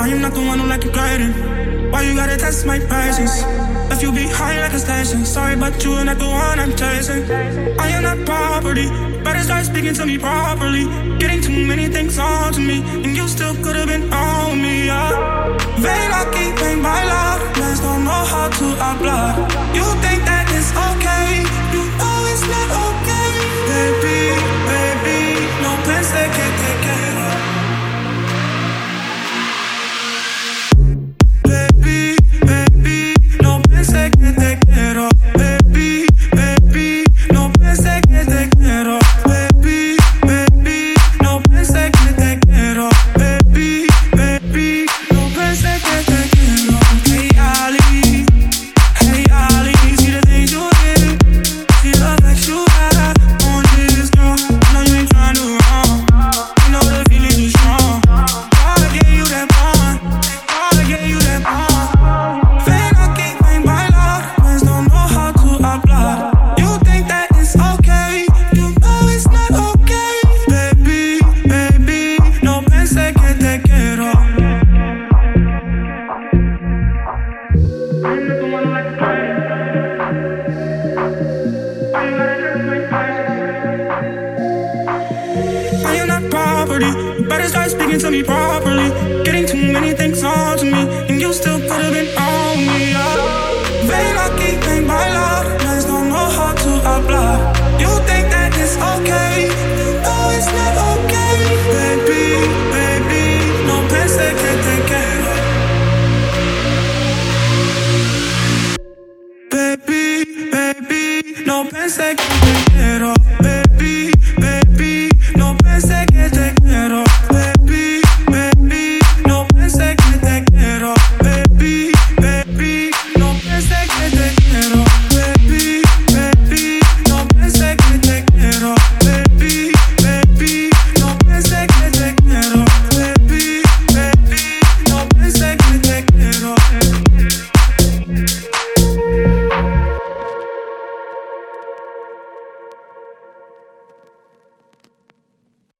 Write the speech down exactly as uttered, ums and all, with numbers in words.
I am not the one who like you graded. Why you gotta test my patience? If you behind like a station. Sorry, but you are not the one I'm chasing. I am not property. Better start speaking to me properly. Getting too many things on to me, and you still could've been on me, yeah. They not keeping my love. Plans don't know how to apply. You think that it's okay? You know it's not okay. Baby, baby, no plans they can't take care of. Baby, baby, no plans they can't take care of. Baby, baby, no plans they can't take care of. Baby, baby, no plans they can't take care of. Baby, baby, no plans they can't take care of. Hey Ali, hey Ali, see the things you did, see the facts you had on this girl. I know you ain't trying to wrong. You know the feeling is strong. Gotta get you that bond, gotta get you that bond. They not keeping my love, plans don't know how to apply. You think that it's okay? You know it's not okay. Baby, baby, no plans they can't take care of. I am not property. You better start speaking to me properly. Getting too many things on to me, and you still could've been